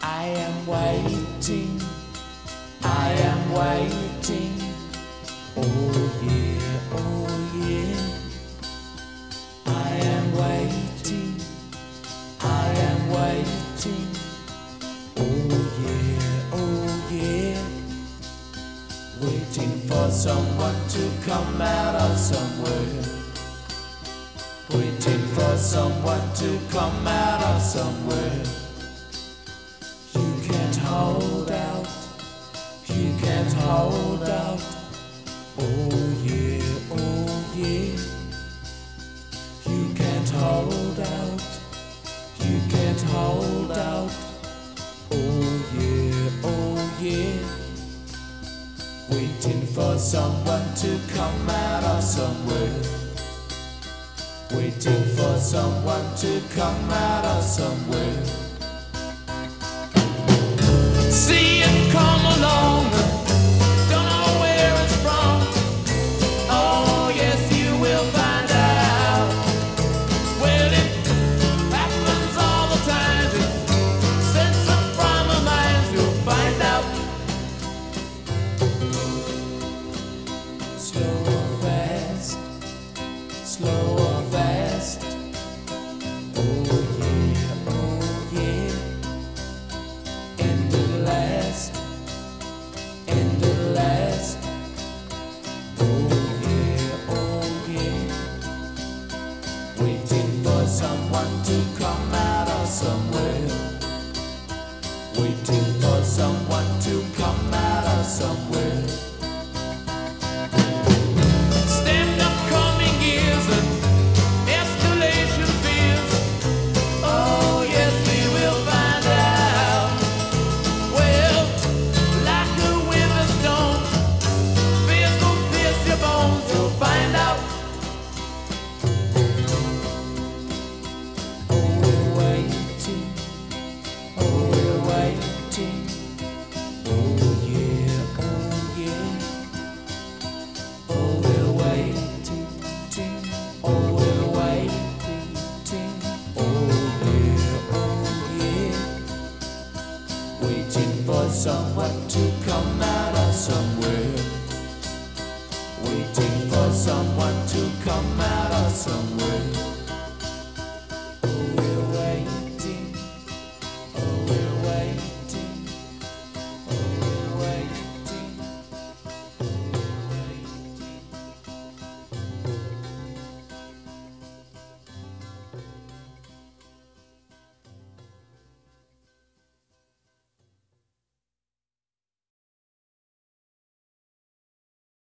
I am waiting, I am waiting. Oh yeah, oh yeah. I am waiting, I am waiting. Oh yeah, oh yeah. Waiting for someone to come out of somewhere. Waiting for someone to come out of somewhere. You can't hold out, you can't hold out. Oh yeah, oh yeah. You can't hold out, you can't hold out. Oh yeah, oh yeah. Waiting for someone to come out of somewhere. Waiting for someone to come out of somewhere.